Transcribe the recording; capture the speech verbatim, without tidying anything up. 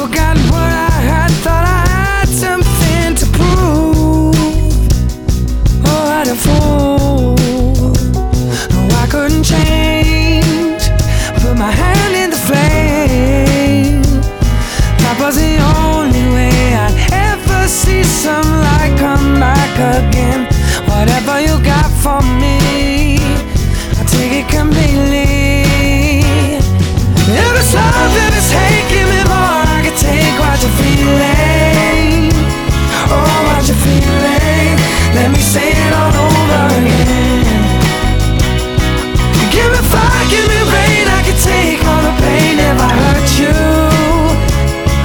forgot what I had, thought I had something to prove. Oh, what a fool. No, I couldn't change, put my hand in the flame. That was the only way I'd ever see some light come back again. Whatever you got for me, I'll take it completely.